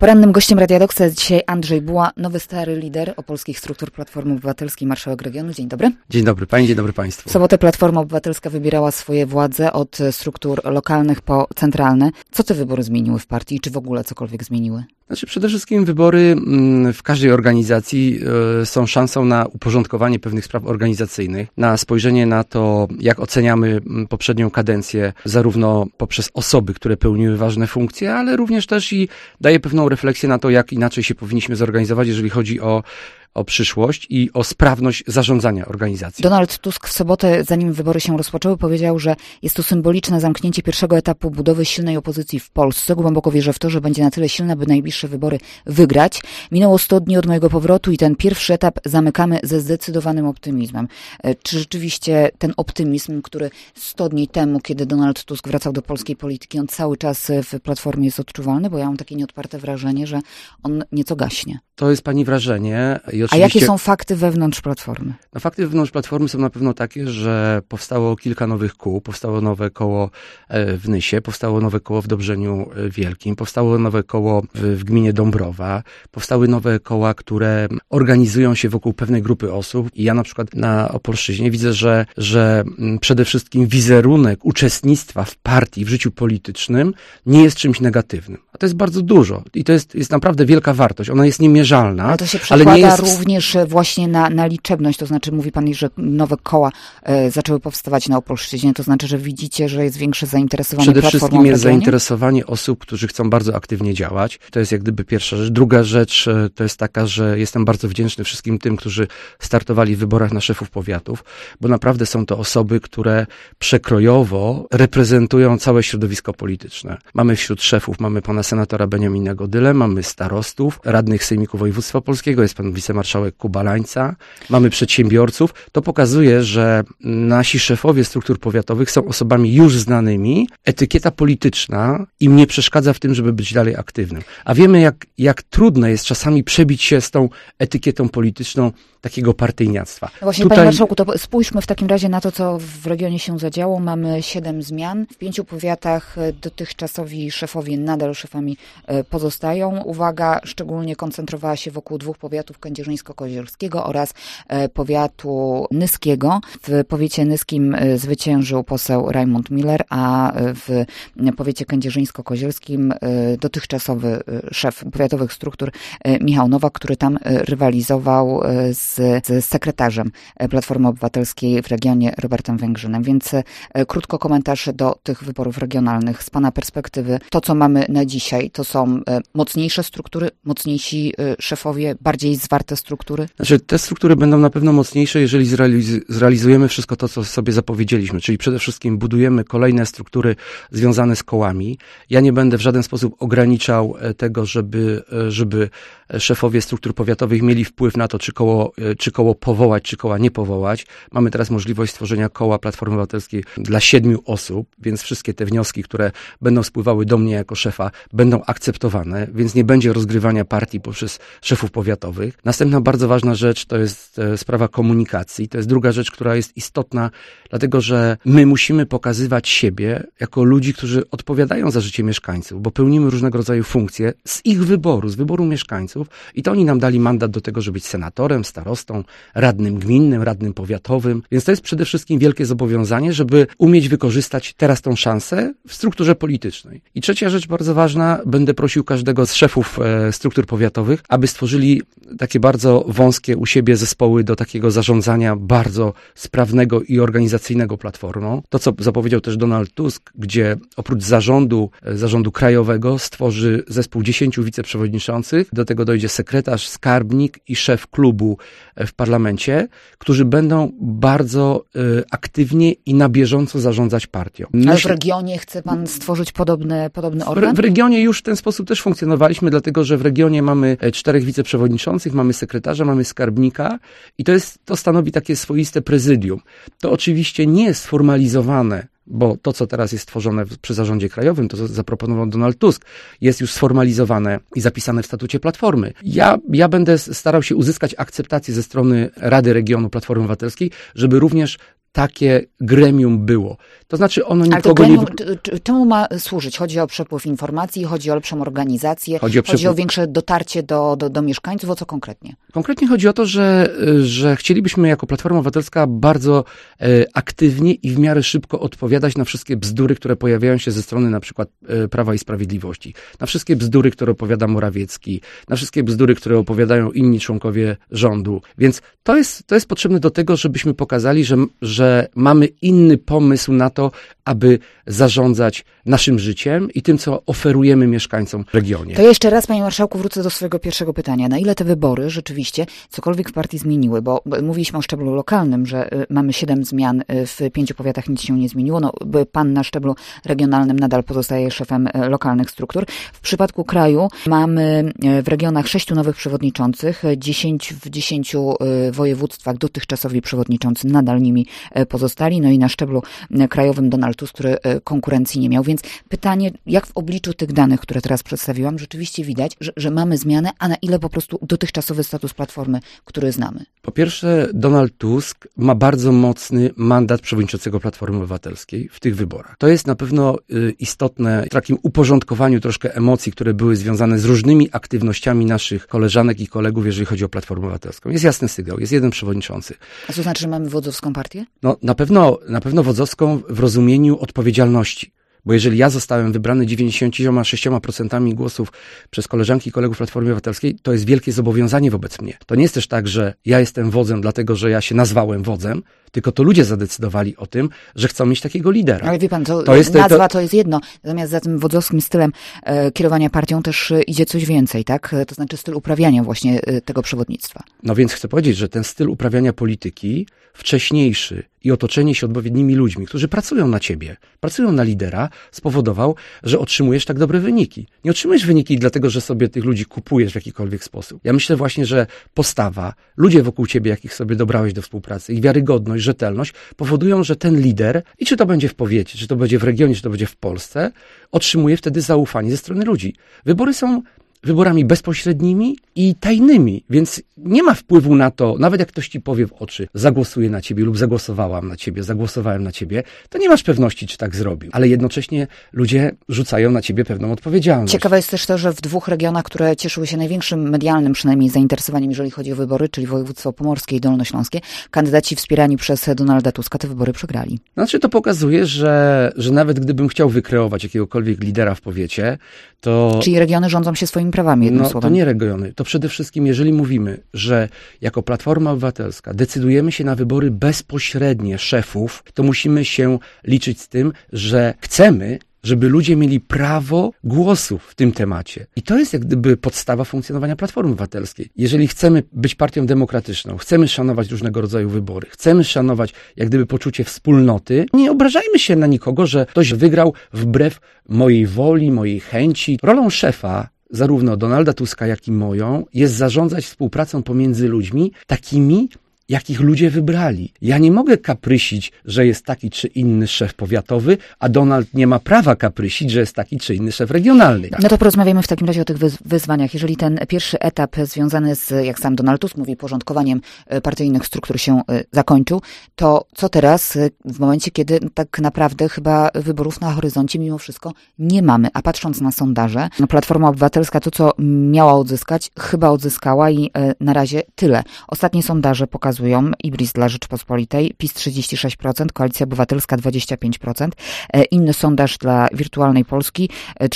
Porannym gościem Radia Doksa jest dzisiaj Andrzej Buła, nowy stary lider opolskich struktur Platformy Obywatelskiej, marszałek regionu. Dzień dobry. Dzień dobry pani, dzień dobry państwu. W sobotę Platforma Obywatelska wybierała swoje władze od struktur lokalnych po centralne. Co te wybory zmieniły w partii i czy w ogóle cokolwiek zmieniły? Znaczy przede wszystkim wybory w każdej organizacji są szansą na uporządkowanie pewnych spraw organizacyjnych, na spojrzenie na to, jak oceniamy poprzednią kadencję, zarówno poprzez osoby, które pełniły ważne funkcje, ale również też i daje pewną refleksję na to, jak inaczej się powinniśmy zorganizować, jeżeli chodzi o przyszłość i o sprawność zarządzania organizacją. Donald Tusk w sobotę, zanim wybory się rozpoczęły, powiedział, że jest to symboliczne zamknięcie pierwszego etapu budowy silnej opozycji w Polsce. Głęboko wierzę w to, że będzie na tyle silna, by najbliższe wybory wygrać. Minęło 100 dni od mojego powrotu i ten pierwszy etap zamykamy ze zdecydowanym optymizmem. Czy rzeczywiście ten optymizm, który 100 dni temu, kiedy Donald Tusk wracał do polskiej polityki, on cały czas w Platformie jest odczuwalny? Bo ja mam takie nieodparte wrażenie, że on nieco gaśnie. To jest pani wrażenie. A jakie są fakty wewnątrz Platformy? No, fakty wewnątrz Platformy są na pewno takie, że powstało kilka nowych kół. Powstało nowe koło w Nysie, powstało nowe koło w Dobrzeniu Wielkim, powstało nowe koło w gminie Dąbrowa, powstały nowe koła, które organizują się wokół pewnej grupy osób. I ja na przykład na Opolszczyźnie widzę, że przede wszystkim wizerunek uczestnictwa w partii, w życiu politycznym nie jest czymś negatywnym. A to jest bardzo dużo. I to jest naprawdę wielka wartość. Ona jest niemierzalna. Ale to się przekłada również właśnie na liczebność, to znaczy mówi pan, że nowe koła zaczęły powstawać na Opolszczyźnie, to znaczy, że widzicie, że jest większe zainteresowanie Platformą. Przede wszystkim jest regionie? zainteresowanie osób, którzy chcą bardzo aktywnie działać. To jest jak gdyby pierwsza rzecz. Druga rzecz to jest taka, że jestem bardzo wdzięczny wszystkim tym, którzy startowali w wyborach na szefów powiatów, bo naprawdę są to osoby, które przekrojowo reprezentują całe środowisko polityczne. Mamy wśród szefów, mamy pana senatora Beniamina Godylę, mamy starostów, radnych Sejmiku Województwa Polskiego, jest pan wicemarszałek Kuba Lańca, mamy przedsiębiorców. To pokazuje, że nasi szefowie struktur powiatowych są osobami już znanymi. Etykieta polityczna im nie przeszkadza w tym, żeby być dalej aktywnym. A wiemy, jak trudne jest czasami przebić się z tą etykietą polityczną takiego partyjniactwa. No właśnie, panie marszałku, to spójrzmy w takim razie na to, co w regionie się zadziało. Mamy 7 zmian. W 5 powiatach dotychczasowi szefowie nadal szefami pozostają. Uwaga, szczególnie koncentrowała się wokół 2 powiatów kędzierzyńsko-kozielskiego oraz powiatu nyskiego. W powiecie nyskim zwyciężył poseł Rajmund Miller, a w powiecie kędzierzyńsko-kozielskim dotychczasowy szef powiatowych struktur Michał Nowak, który tam rywalizował z sekretarzem Platformy Obywatelskiej w regionie Robertem Węgrzynem. Więc krótko komentarz do tych wyborów regionalnych. Z pana perspektywy to, co mamy na dzisiaj, to są mocniejsze struktury, mocniejsi szefowie, bardziej zwarte struktury? Znaczy, te struktury będą na pewno mocniejsze, jeżeli zrealizujemy wszystko to, co sobie zapowiedzieliśmy, czyli przede wszystkim budujemy kolejne struktury związane z kołami. Ja nie będę w żaden sposób ograniczał tego, żeby szefowie struktur powiatowych mieli wpływ na to, czy koło powołać, czy koła nie powołać. Mamy teraz możliwość stworzenia koła Platformy Obywatelskiej dla 7 osób, więc wszystkie te wnioski, które będą spływały do mnie jako szefa, będą akceptowane, więc nie będzie rozgrywania partii poprzez szefów powiatowych. Następna bardzo ważna rzecz to jest sprawa komunikacji. To jest druga rzecz, która jest istotna, dlatego że my musimy pokazywać siebie jako ludzi, którzy odpowiadają za życie mieszkańców, bo pełnimy różnego rodzaju funkcje z ich wyboru, z wyboru mieszkańców i to oni nam dali mandat do tego, żeby być senatorem, starostą, radnym gminnym, radnym powiatowym. Więc to jest przede wszystkim wielkie zobowiązanie, żeby umieć wykorzystać teraz tą szansę w strukturze politycznej. I trzecia rzecz bardzo ważna, będę prosił każdego z szefów struktur powiatowych, aby stworzyli takie bardzo wąskie u siebie zespoły do takiego zarządzania bardzo sprawnego i organizacyjnego Platformą. To, co zapowiedział też Donald Tusk, gdzie oprócz zarządu krajowego stworzy zespół 10 wiceprzewodniczących, do tego dojdzie sekretarz, skarbnik i szef klubu w parlamencie, którzy będą bardzo aktywnie i na bieżąco zarządzać partią. Ale w regionie chce pan stworzyć podobny organ? W regionie już w ten sposób też funkcjonowaliśmy, dlatego że w regionie mamy 4 wiceprzewodniczących, mamy sekretarza, mamy skarbnika i to stanowi takie swoiste prezydium. To oczywiście nie jest sformalizowane, bo to, co teraz jest tworzone przy zarządzie krajowym, to co zaproponował Donald Tusk, jest już sformalizowane i zapisane w statucie Platformy. Ja będę starał się uzyskać akceptację ze strony Rady Regionu Platformy Obywatelskiej, żeby również takie gremium było. To znaczy ono Ale to nikogo gremium, nie... czemu ma służyć? Chodzi o przepływ informacji, chodzi o lepszą organizację, chodzi o większe dotarcie do mieszkańców, o co konkretnie? Konkretnie chodzi o to, że chcielibyśmy jako Platforma Obywatelska bardzo aktywnie i w miarę szybko odpowiadać na wszystkie bzdury, które pojawiają się ze strony na przykład Prawa i Sprawiedliwości. Na wszystkie bzdury, które opowiada Morawiecki, na wszystkie bzdury, które opowiadają inni członkowie rządu. Więc to jest potrzebne do tego, żebyśmy pokazali, że mamy inny pomysł na to, aby zarządzać naszym życiem i tym, co oferujemy mieszkańcom w regionie. To jeszcze raz, panie marszałku, wrócę do swojego pierwszego pytania. Na ile te wybory rzeczywiście cokolwiek w partii zmieniły? Bo mówiliśmy o szczeblu lokalnym, że mamy 7 zmian, w 5 powiatach nic się nie zmieniło. No, pan na szczeblu regionalnym nadal pozostaje szefem lokalnych struktur. W przypadku kraju mamy w regionach 6 nowych przewodniczących, 10 w 10 województwach dotychczasowi przewodniczący nadal nimi pozostali. No i na szczeblu krajowym Donald Tusk, który konkurencji nie miał. Więc pytanie, jak w obliczu tych danych, które teraz przedstawiłam, rzeczywiście widać, że mamy zmianę, a na ile po prostu dotychczasowy status Platformy, który znamy? Po pierwsze, Donald Tusk ma bardzo mocny mandat przewodniczącego Platformy Obywatelskiej w tych wyborach. To jest na pewno istotne w takim uporządkowaniu troszkę emocji, które były związane z różnymi aktywnościami naszych koleżanek i kolegów, jeżeli chodzi o Platformę Obywatelską. Jest jasny sygnał, jest jeden przewodniczący. A to znaczy, że mamy wodzowską partię? No, na pewno wodzowską w rozumieniu odpowiedzialności. Bo jeżeli ja zostałem wybrany 96% głosów przez koleżanki i kolegów Platformy Obywatelskiej, to jest wielkie zobowiązanie wobec mnie. To nie jest też tak, że ja jestem wodzem, dlatego że ja się nazwałem wodzem, tylko to ludzie zadecydowali o tym, że chcą mieć takiego lidera. Ale wie pan, to jest jedno. Natomiast za tym wodzowskim stylem kierowania partią też idzie coś więcej, tak? To znaczy styl uprawiania właśnie tego przewodnictwa. No więc chcę powiedzieć, że ten styl uprawiania polityki wcześniejszy i otoczenie się odpowiednimi ludźmi, którzy pracują na ciebie, pracują na lidera, spowodował, że otrzymujesz tak dobre wyniki. Nie otrzymujesz wyniki dlatego, że sobie tych ludzi kupujesz w jakikolwiek sposób. Ja myślę właśnie, że postawa, ludzie wokół ciebie, jakich sobie dobrałeś do współpracy, ich wiarygodność, rzetelność powodują, że ten lider, i czy to będzie w powiecie, czy to będzie w regionie, czy to będzie w Polsce, otrzymuje wtedy zaufanie ze strony ludzi. Wybory są wyborami bezpośrednimi i tajnymi, więc nie ma wpływu na to, nawet jak ktoś ci powie w oczy, zagłosuję na ciebie lub zagłosowałam na ciebie, zagłosowałem na ciebie, to nie masz pewności, czy tak zrobił. Ale jednocześnie ludzie rzucają na ciebie pewną odpowiedzialność. Ciekawe jest też to, że w 2 regionach, które cieszyły się największym medialnym przynajmniej zainteresowaniem, jeżeli chodzi o wybory, czyli województwo pomorskie i dolnośląskie, kandydaci wspierani przez Donalda Tuska te wybory przegrali. Znaczy to pokazuje, że nawet gdybym chciał wykreować jakiegokolwiek lidera w powiecie, to... Czyli regiony rządzą się swoimi prawami, jednym słowem. To nie regiony. To przede wszystkim, jeżeli mówimy, że jako Platforma Obywatelska decydujemy się na wybory bezpośrednie szefów, to musimy się liczyć z tym, że chcemy, żeby ludzie mieli prawo głosu w tym temacie. I to jest jak gdyby podstawa funkcjonowania Platformy Obywatelskiej. Jeżeli chcemy być partią demokratyczną, chcemy szanować różnego rodzaju wybory, chcemy szanować jak gdyby poczucie wspólnoty, nie obrażajmy się na nikogo, że ktoś wygrał wbrew mojej woli, mojej chęci. Rolą szefa zarówno Donalda Tuska, jak i moją jest zarządzać współpracą pomiędzy ludźmi takimi, jakich ludzie wybrali. Ja nie mogę kaprysić, że jest taki czy inny szef powiatowy, a Donald nie ma prawa kaprysić, że jest taki czy inny szef regionalny. No to porozmawiamy w takim razie o tych wyzwaniach. Jeżeli ten pierwszy etap związany z, jak sam Donald Tusk mówi, porządkowaniem partyjnych struktur się zakończył, to co teraz w momencie, kiedy tak naprawdę chyba wyborów na horyzoncie mimo wszystko nie mamy? A patrząc na sondaże, Platforma Obywatelska to, co miała odzyskać, chyba odzyskała i na razie tyle. Ostatnie sondaże pokazują Ibris dla Rzeczypospolitej, PiS 36%, Koalicja Obywatelska 25%, inny sondaż dla Wirtualnej Polski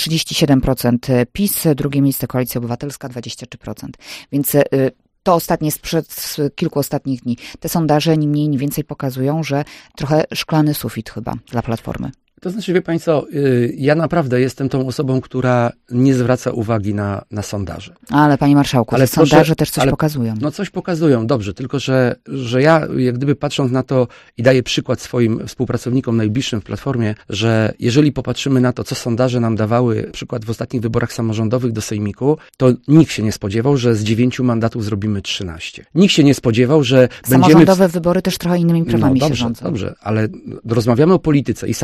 37% PiS, drugie miejsce Koalicja Obywatelska 23%. Więc to ostatnie sprzed kilku ostatnich dni. Te sondaże ni mniej, ni więcej pokazują, że trochę szklany sufit chyba dla Platformy. To znaczy, wie pani co, ja naprawdę jestem tą osobą, która nie zwraca uwagi na sondaże. Ale panie marszałku, ale sondaże też coś pokazują. No coś pokazują, dobrze, tylko że ja jak gdyby patrząc na to i daję przykład swoim współpracownikom najbliższym w Platformie, że jeżeli popatrzymy na to, co sondaże nam dawały, na przykład w ostatnich wyborach samorządowych do Sejmiku, to nikt się nie spodziewał, że z 9 mandatów zrobimy 13. Nikt się nie spodziewał, że samorządowe wybory też trochę innymi prawami się rządzą. Dobrze, ale rozmawiamy o polityce i samorządowej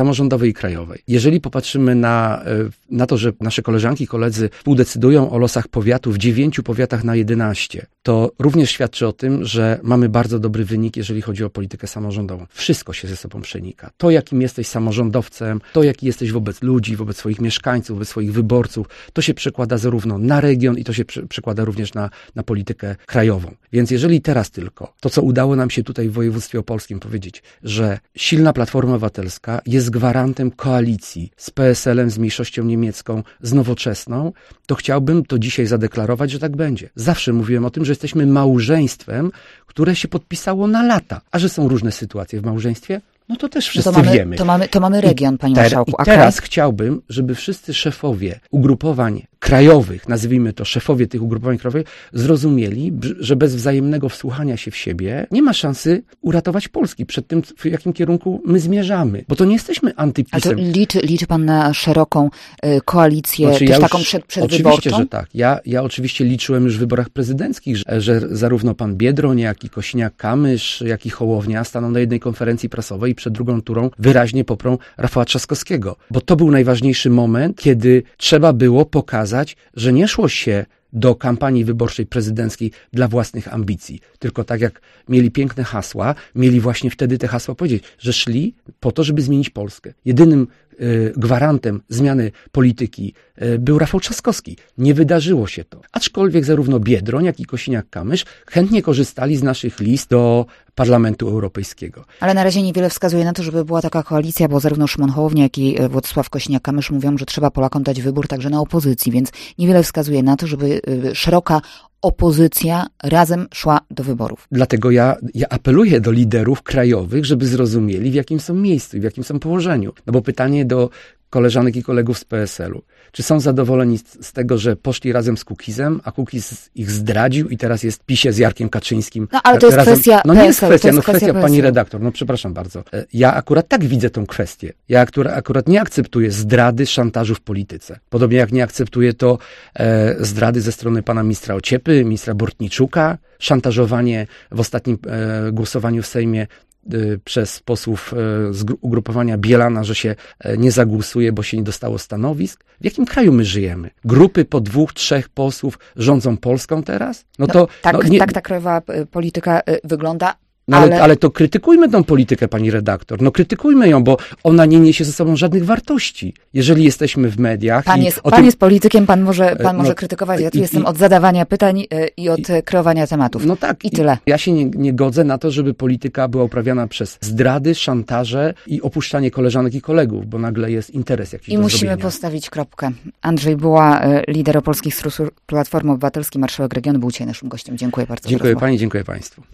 powiatowej i krajowej. Jeżeli popatrzymy na to, że nasze koleżanki i koledzy współdecydują o losach powiatu w 9 powiatach na 11, to również świadczy o tym, że mamy bardzo dobry wynik, jeżeli chodzi o politykę samorządową. Wszystko się ze sobą przenika. To, jakim jesteś samorządowcem, to, jaki jesteś wobec ludzi, wobec swoich mieszkańców, wobec swoich wyborców, to się przekłada zarówno na region i to się przekłada również na politykę krajową. Więc jeżeli teraz tylko to, co udało nam się tutaj w województwie opolskim powiedzieć, że silna Platforma Obywatelska jest gwarantem koalicji z PSL-em, z mniejszością niemiecką, z Nowoczesną, to chciałbym to dzisiaj zadeklarować, że tak będzie. Zawsze mówiłem o tym, że jesteśmy małżeństwem, które się podpisało na lata. A że są różne sytuacje w małżeństwie, no to też wszyscy wiemy. To mamy region, panie marszałku. I teraz chciałbym, żeby wszyscy szefowie ugrupowań krajowych, nazwijmy to szefowie tych ugrupowań krajowych, zrozumieli, że bez wzajemnego wsłuchania się w siebie nie ma szansy uratować Polski przed tym, w jakim kierunku my zmierzamy. Bo to nie jesteśmy antypisem. A to liczy pan na szeroką koalicję, Znaczy, też taką przedwyborczą? Oczywiście, że tak. Ja oczywiście liczyłem już w wyborach prezydenckich, że zarówno pan Biedroń, jak i Kosiniak-Kamysz, jak i Hołownia staną na jednej konferencji prasowej i przed drugą turą wyraźnie poprą Rafała Trzaskowskiego. Bo to był najważniejszy moment, kiedy trzeba było pokazać, że nie szło się do kampanii wyborczej prezydenckiej dla własnych ambicji. Tylko tak jak mieli piękne hasła, mieli właśnie wtedy te hasła powiedzieć, że szli po to, żeby zmienić Polskę. Jedynym gwarantem zmiany polityki był Rafał Trzaskowski. Nie wydarzyło się to. Aczkolwiek zarówno Biedroń, jak i Kosiniak-Kamysz chętnie korzystali z naszych list do Parlamentu Europejskiego. Ale na razie niewiele wskazuje na to, żeby była taka koalicja, bo zarówno Szymon Hołownia, jak i Władysław Kosiniak-Kamysz mówią, że trzeba Polakom dać wybór także na opozycji, więc niewiele wskazuje na to, żeby szeroka opozycja razem szła do wyborów. Dlatego ja apeluję do liderów krajowych, żeby zrozumieli, w jakim są miejscu i w jakim są położeniu. No bo pytanie do koleżanek i kolegów z PSL-u. Czy są zadowoleni z tego, że poszli razem z Kukizem, a Kukiz ich zdradził i teraz jest w PiS-ie z Jarkiem Kaczyńskim? No ale to jest razem. kwestia No nie jest PSL, kwestia, to jest kwestia pani PSL. redaktor, no przepraszam bardzo. Ja akurat tak widzę tą kwestię. Ja akurat nie akceptuję zdrady, szantażu w polityce. Podobnie jak nie akceptuję to zdrady ze strony pana ministra Ociepy, ministra Bortniczuka, szantażowanie w ostatnim głosowaniu w Sejmie przez posłów z ugrupowania Bielana, że się nie zagłosuje, bo się nie dostało stanowisk. W jakim kraju my żyjemy? Grupy po 2-3 posłów rządzą Polską teraz? Tak ta krajowa polityka wygląda. No ale to krytykujmy tą politykę, pani redaktor. No krytykujmy ją, bo ona nie niesie ze sobą żadnych wartości. Jeżeli jesteśmy w mediach... Pan jest politykiem, pan może krytykować. Ja tu jestem od zadawania pytań i od kreowania tematów. No tak. I tyle. Ja się nie godzę na to, żeby polityka była uprawiana przez zdrady, szantaże i opuszczanie koleżanek i kolegów, bo nagle jest interes jakiś do musimy zrobienia. postawić kropkę. Andrzej Buła, lider opolskich struktur Platformy Obywatelskiej, marszałek regionu, był dzisiaj naszym gościem. Dziękuję bardzo. Dziękuję pani, dziękuję państwu.